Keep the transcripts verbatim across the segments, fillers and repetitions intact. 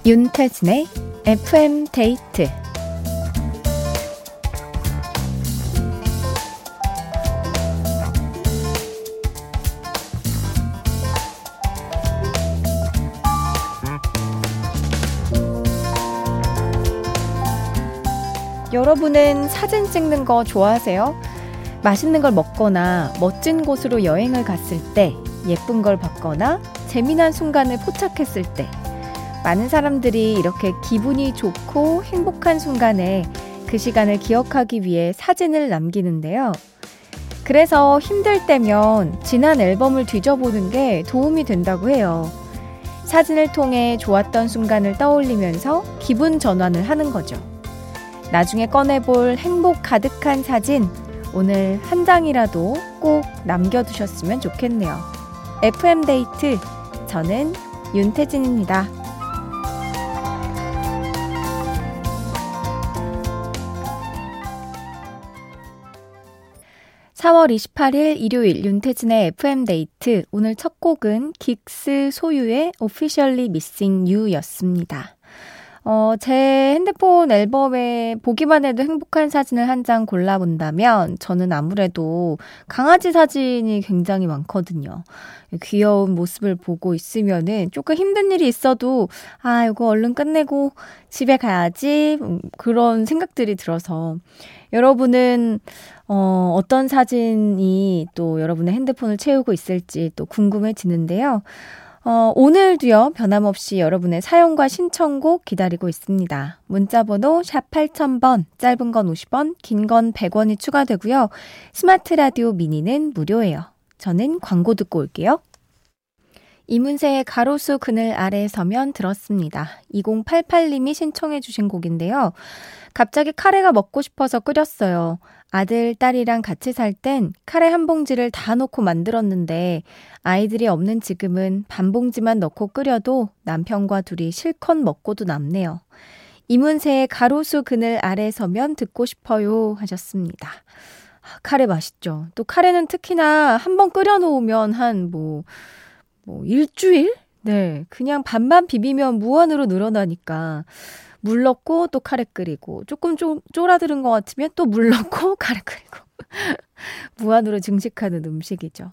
윤태진의 에프엠 데이트. 여러분은 사진 찍는 거 좋아하세요? 맛있는 걸 먹거나 멋진 곳으로 여행을 갔을 때, 예쁜 걸 봤거나 재미난 순간을 포착했을 때, 많은 사람들이 이렇게 기분이 좋고 행복한 순간에 그 시간을 기억하기 위해 사진을 남기는데요. 그래서 힘들 때면 지난 앨범을 뒤져보는 게 도움이 된다고 해요. 사진을 통해 좋았던 순간을 떠올리면서 기분 전환을 하는 거죠. 나중에 꺼내볼 행복 가득한 사진, 오늘 한 장이라도 꼭 남겨두셨으면 좋겠네요. 에프엠 데이트, 저는 윤태진입니다. 사월 이십팔일 일요일 윤태진의 에프엠 데이트. 오늘 첫 곡은 긱스 소유의 Officially Missing You 였습니다. 어, 제 핸드폰 앨범에 보기만 해도 행복한 사진을 한 장 골라본다면 저는 아무래도 강아지 사진이 굉장히 많거든요. 귀여운 모습을 보고 있으면은 조금 힘든 일이 있어도 아, 이거 얼른 끝내고 집에 가야지, 그런 생각들이 들어서 여러분은 어, 어떤 사진이 또 여러분의 핸드폰을 채우고 있을지 또 궁금해지는데요. 어, 오늘도요, 변함없이 여러분의 사연과 신청곡 기다리고 있습니다. 문자번호 샵 팔천 번, 짧은 건 오십 원, 긴 건 백 원이 추가되고요. 스마트 라디오 미니는 무료예요. 저는 광고 듣고 올게요. 이문세의 가로수 그늘 아래에 서면 들었습니다. 이공팔팔님이 신청해 주신 곡인데요. 갑자기 카레가 먹고 싶어서 끓였어요. 아들, 딸이랑 같이 살 땐 카레 한 봉지를 다 넣고 만들었는데 아이들이 없는 지금은 반 봉지만 넣고 끓여도 남편과 둘이 실컷 먹고도 남네요. 이문세의 가로수 그늘 아래 서면 듣고 싶어요 하셨습니다. 카레 맛있죠. 또 카레는 특히나 한번 끓여놓으면 한 뭐, 뭐 일주일? 네, 그냥 반만 비비면 무한으로 늘어나니까 물 넣고 또 카레 끓이고, 조금 좀 쫄아들은 것 같으면 또 물 넣고 카레 끓이고 무한으로 증식하는 음식이죠.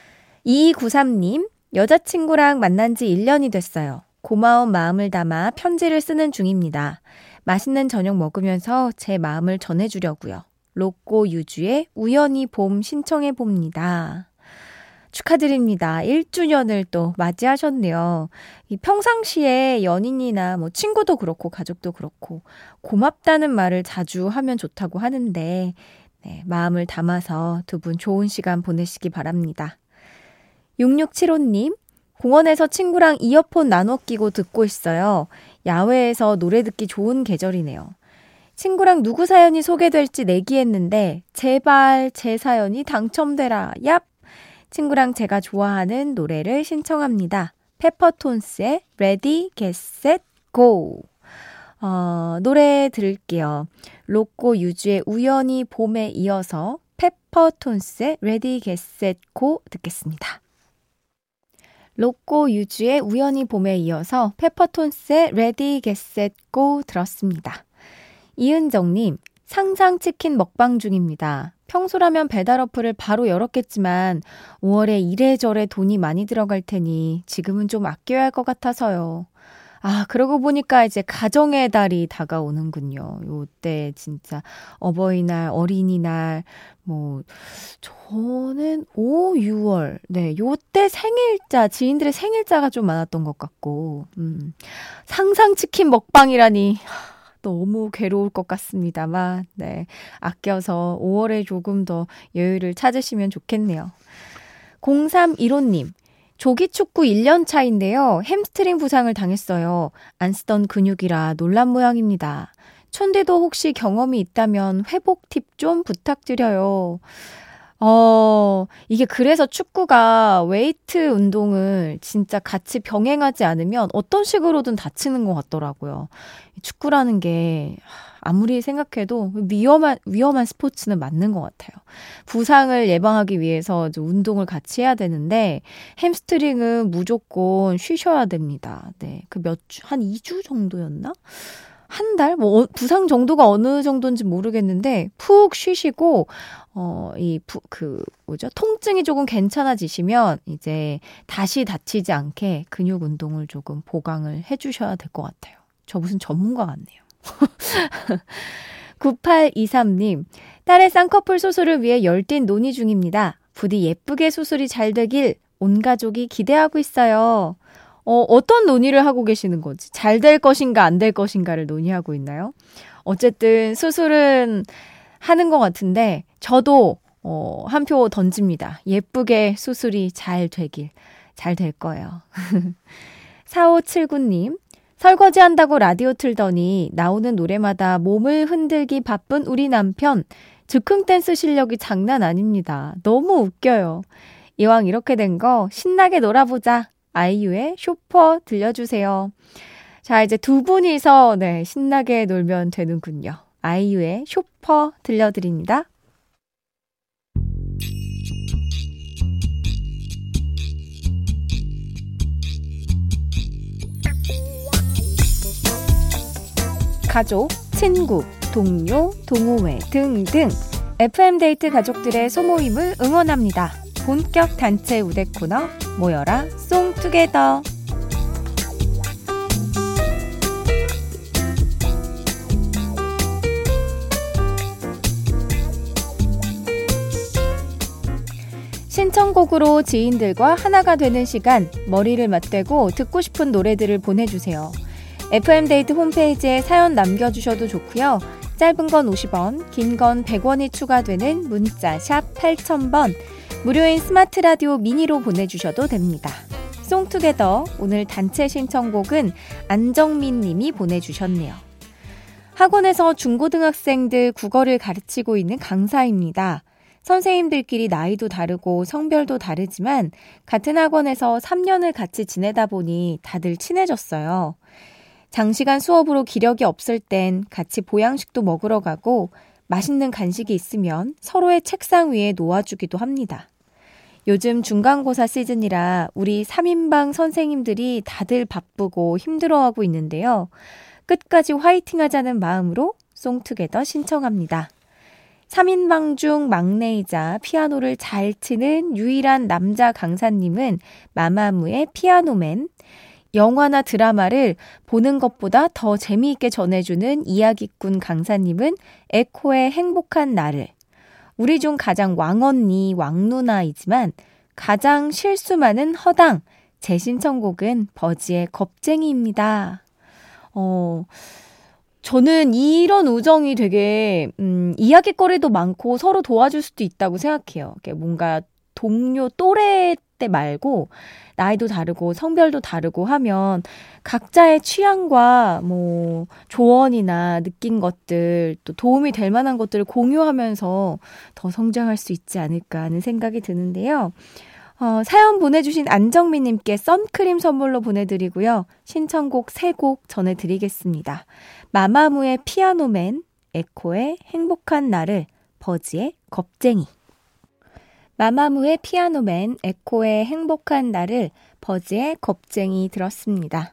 이이구삼님, 여자친구랑 만난 지 일 년이 됐어요. 고마운 마음을 담아 편지를 쓰는 중입니다. 맛있는 저녁 먹으면서 제 마음을 전해주려고요. 로꼬 유주의 우연히 봄 신청해봅니다. 축하드립니다. 일 주년을 또 맞이하셨네요. 이 평상시에 연인이나 뭐 친구도 그렇고 가족도 그렇고 고맙다는 말을 자주 하면 좋다고 하는데, 네, 마음을 담아서 두 분 좋은 시간 보내시기 바랍니다. 육육칠오님, 공원에서 친구랑 이어폰 나눠 끼고 듣고 있어요. 야외에서 노래 듣기 좋은 계절이네요. 친구랑 누구 사연이 소개될지 내기했는데 제발 제 사연이 당첨되라. 얍! 친구랑 제가 좋아하는 노래를 신청합니다. 페퍼톤스의 Ready, Get, Set, Go. 어, 노래 들을게요. 로꼬 유주의 우연히 봄에 이어서 페퍼톤스의 Ready, Get, Set, Go 듣겠습니다. 로꼬 유주의 우연히 봄에 이어서 페퍼톤스의 Ready, Get, Set, Go 들었습니다. 이은정님, 상상치킨 먹방 중입니다. 평소라면 배달 어플을 바로 열었겠지만 오월에 이래저래 돈이 많이 들어갈 테니 지금은 좀 아껴야 할 것 같아서요. 아, 그러고 보니까 이제 가정의 달이 다가오는군요. 요때 진짜 어버이날, 어린이날, 뭐 저는 오, 유월, 네, 요때 생일자, 지인들의 생일자가 좀 많았던 것 같고, 음, 상상치킨 먹방이라니 너무 괴로울 것 같습니다만, 네, 아껴서 오월에 조금 더 여유를 찾으시면 좋겠네요. 공삼일오님, 조기축구 일 년 차인데요. 햄스트링 부상을 당했어요. 안 쓰던 근육이라 놀란 모양입니다. 촌디도 혹시 경험이 있다면 회복 팁 좀 부탁드려요. 어, 이게 그래서 축구가 웨이트 운동을 진짜 같이 병행하지 않으면 어떤 식으로든 다치는 것 같더라고요. 축구라는 게 아무리 생각해도 위험한, 위험한 스포츠는 맞는 것 같아요. 부상을 예방하기 위해서 운동을 같이 해야 되는데 햄스트링은 무조건 쉬셔야 됩니다. 네. 그 몇 주, 한 이 주 정도였나? 한 달? 뭐, 부상 정도가 어느 정도인지 모르겠는데, 푹 쉬시고, 어, 이, 부, 그, 뭐죠? 통증이 조금 괜찮아지시면, 이제 다시 다치지 않게 근육 운동을 조금 보강을 해주셔야 될 것 같아요. 저 무슨 전문가 같네요. 구팔이삼 님, 딸의 쌍꺼풀 수술을 위해 열띤 논의 중입니다. 부디 예쁘게 수술이 잘 되길 온 가족이 기대하고 있어요. 어, 어떤 논의를 하고 계시는 건지, 잘 될 것인가 안 될 것인가를 논의하고 있나요? 어쨌든 수술은 하는 것 같은데 저도 어, 한 표 던집니다. 예쁘게 수술이 잘 되길. 잘 될 거예요. 사오칠구 님, 설거지 한다고 라디오 틀더니 나오는 노래마다 몸을 흔들기 바쁜 우리 남편. 즉흥 댄스 실력이 장난 아닙니다. 너무 웃겨요. 이왕 이렇게 된 거 신나게 놀아보자. 아이유의 쇼퍼 들려주세요. 자, 이제 두 분이서 네, 신나게 놀면 되는군요. 아이유의 쇼퍼 들려드립니다. 가족, 친구, 동료, 동호회 등등 에프엠데이트 가족들의 소모임을 응원합니다. 본격 단체 우대 코너 모여라 송투게더. 신청곡으로 지인들과 하나가 되는 시간, 머리를 맞대고 듣고 싶은 노래들을 보내주세요. 에프엠데이트 홈페이지에 사연 남겨주셔도 좋고요. 짧은 건 오십 원, 긴 건 백 원이 추가되는 문자 샵 팔천 번, 무료인 스마트 라디오 미니로 보내주셔도 됩니다. 송투게더 오늘 단체 신청곡은 안정민 님이 보내주셨네요. 학원에서 중고등학생들 국어를 가르치고 있는 강사입니다. 선생님들끼리 나이도 다르고 성별도 다르지만 같은 학원에서 삼 년을 같이 지내다 보니 다들 친해졌어요. 장시간 수업으로 기력이 없을 땐 같이 보양식도 먹으러 가고 맛있는 간식이 있으면 서로의 책상 위에 놓아주기도 합니다. 요즘 중간고사 시즌이라 우리 삼 인방 선생님들이 다들 바쁘고 힘들어하고 있는데요. 끝까지 화이팅 하자는 마음으로 송투게더 신청합니다. 삼 인방 중 막내이자 피아노를 잘 치는 유일한 남자 강사님은 마마무의 피아노맨, 영화나 드라마를 보는 것보다 더 재미있게 전해주는 이야기꾼 강사님은 에코의 행복한 나를, 우리 중 가장 왕언니, 왕누나이지만 가장 실수 많은 허당, 제 신청곡은 버지의 겁쟁이입니다. 어, 저는 이런 우정이 되게 음, 이야기거리도 많고 서로 도와줄 수도 있다고 생각해요. 뭔가 동료 또래 때 말고 나이도 다르고 성별도 다르고 하면 각자의 취향과 뭐 조언이나 느낀 것들 또 도움이 될 만한 것들을 공유하면서 더 성장할 수 있지 않을까 하는 생각이 드는데요. 어, 사연 보내주신 안정민님께 선크림 선물로 보내드리고요. 신청곡 세 곡 전해드리겠습니다. 마마무의 피아노맨, 에코의 행복한 나를, 버지의 겁쟁이. 마마무의 피아노맨, 에코의 행복한 나를, 버지의 겁쟁이 들었습니다.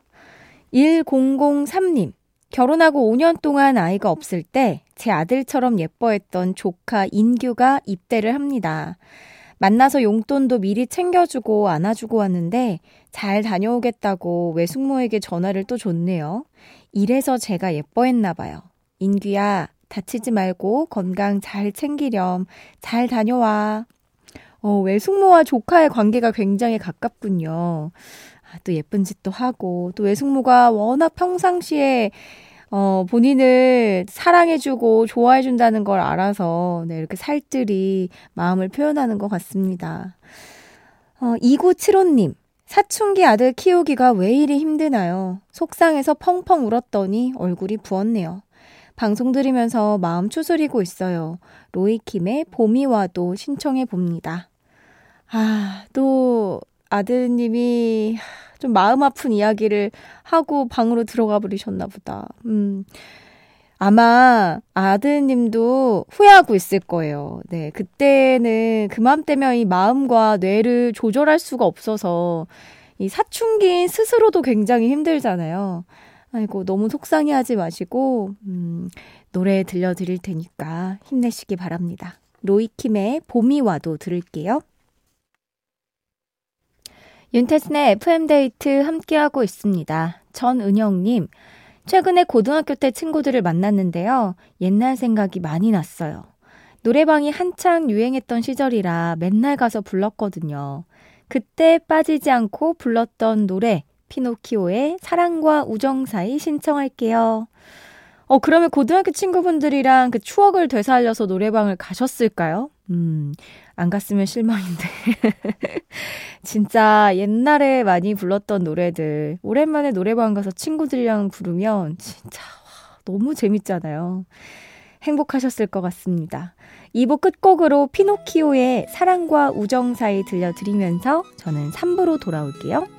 천삼 님, 결혼하고 오 년 동안 아이가 없을 때 제 아들처럼 예뻐했던 조카 인규가 입대를 합니다. 만나서 용돈도 미리 챙겨주고 안아주고 왔는데 잘 다녀오겠다고 외숙모에게 전화를 또 줬네요. 이래서 제가 예뻐했나 봐요. 인규야, 다치지 말고 건강 잘 챙기렴. 잘 다녀와. 어, 외숙모와 조카의 관계가 굉장히 가깝군요. 아, 또 예쁜 짓도 하고 또 외숙모가 워낙 평상시에 어, 본인을 사랑해주고 좋아해준다는 걸 알아서 네, 이렇게 살뜰히 마음을 표현하는 것 같습니다. 어, 이구칠오 님, 사춘기 아들 키우기가 왜 이리 힘드나요? 속상해서 펑펑 울었더니 얼굴이 부었네요. 방송 들으면서 마음 추스리고 있어요. 로이킴의 봄이 와도 신청해 봅니다. 아, 또 아드님이 좀 마음 아픈 이야기를 하고 방으로 들어가 버리셨나 보다. 음. 아마 아드님도 후회하고 있을 거예요. 네, 그때는 그맘때면 이 마음과 뇌를 조절할 수가 없어서 이 사춘기인 스스로도 굉장히 힘들잖아요. 아이고, 너무 속상해하지 마시고 음, 노래 들려드릴 테니까 힘내시기 바랍니다. 로이킴의 봄이 와도 들을게요. 윤태진의 에프엠데이트 함께하고 있습니다. 전은영님, 최근에 고등학교 때 친구들을 만났는데요. 옛날 생각이 많이 났어요. 노래방이 한창 유행했던 시절이라 맨날 가서 불렀거든요. 그때 빠지지 않고 불렀던 노래, 피노키오의 사랑과 우정 사이 신청할게요. 어, 그러면 고등학교 친구분들이랑 그 추억을 되살려서 노래방을 가셨을까요? 음, 안 갔으면 실망인데. 진짜 옛날에 많이 불렀던 노래들, 오랜만에 노래방 가서 친구들이랑 부르면 진짜 너무 재밌잖아요. 행복하셨을 것 같습니다. 이 부 끝곡으로 피노키오의 사랑과 우정 사이 들려드리면서 저는 삼 부로 돌아올게요.